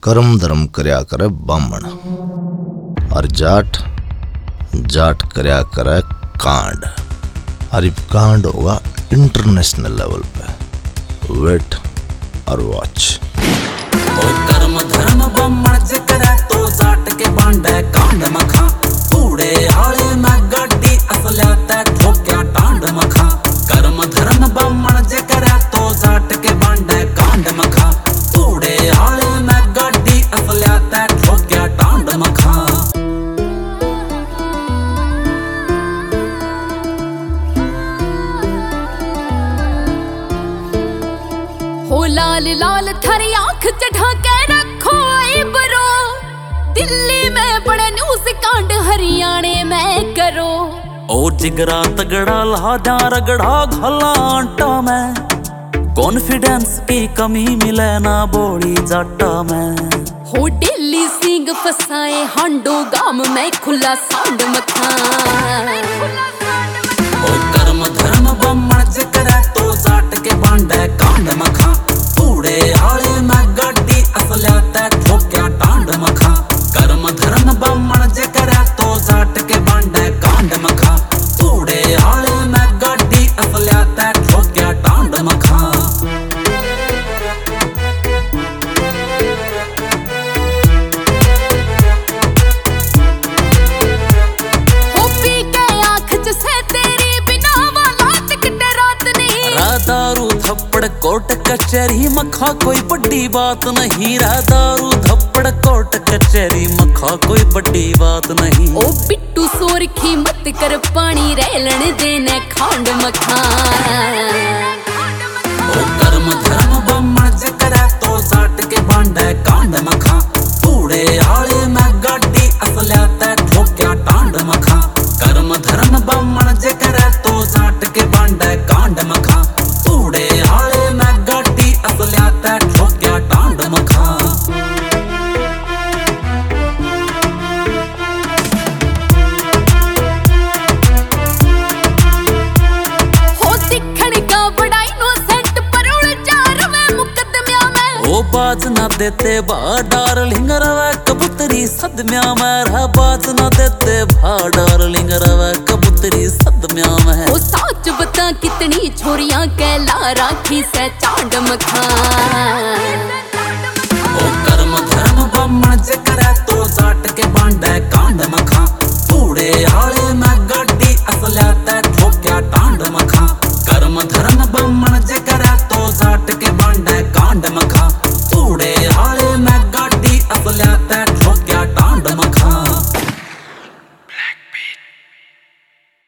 कर्म धर्म करया करे बामण और जाट जाट करया करे कांड। और ये कांड होगा इंटरनेशनल लेवल पे। वेट और वॉच। कर्म धर्म बामण जे करे तो जाट के बांडे कांड मखा कूड़े आले में गाड़ी असल्या ते ठोक्या टांड मखा। कर्म धर्म बामण जे करे तो जाट के बांडे कांड मखा कूड़े आले में गाड़ी असल्या ते ठोक्या टांड मखा। हो लाल लाल थारी आंख चढ़ा के रखो आई बरो। दिल्ली में बड़े न्यूज कांड हरियाणे में करो। ओ जिगरा तगड़ा लाजा रगड़ा घला आटा में कॉन्फिडेंस की कमी मिले ना बोली जाटा में। हो दिल्ली सिंह फसाए हांडो गाम में खुला सांड मखा। ओ कर्म धर्म बामण जे करे तो जाट के बांडे कांड मखा कूड़े आले में गाड़ी असल्या ते ठोक्या टांड मखा। कर्म धर्म बामण जे करे तो जाट के बांडे कांड मखा कूड़े आले में गाड़ी असल्या ते ठोक्या टांड मखा। हो पी के आंख से तेरी बिना वाला टिकट रात नहीं। दारू थप्पड़ कोर्ट कचहरी मखा कोई बड़ी बात नहीं। दारू थप्पड़ कोर्ट कचहरी मखा कोई बड़ी बात नहीं। ओ बिट्टू सोर की मत कर पानी रेलन देने खांड मखा। ओ कर्म धर्म बामण जे करे तो जाट के बांडे कांड मखा कूड़े आले में गाड़ी असल्या ते ठोक्या टांड मखा। कर्म धर्म बामण जे करे तो जाट के बांडे कांड मखा कूड़े आले में गाड़ी असल्या ते ठोक्या टांड मखा। हो दिखण का बड़ा इनोसेंट पर उलझा रवे मुकदमिया में। ओ बाज ना देते भा डार्लिंग रवे कबूतरी सदम्या में। रहा बाज ना देते भा डार्लिंग रवे कबूतरी सदम्या में। ओ सच बता कितनी छोरियां कहला राखी से चांद मखा। ओ कर्म धर्म बामण जे करे तो जाट के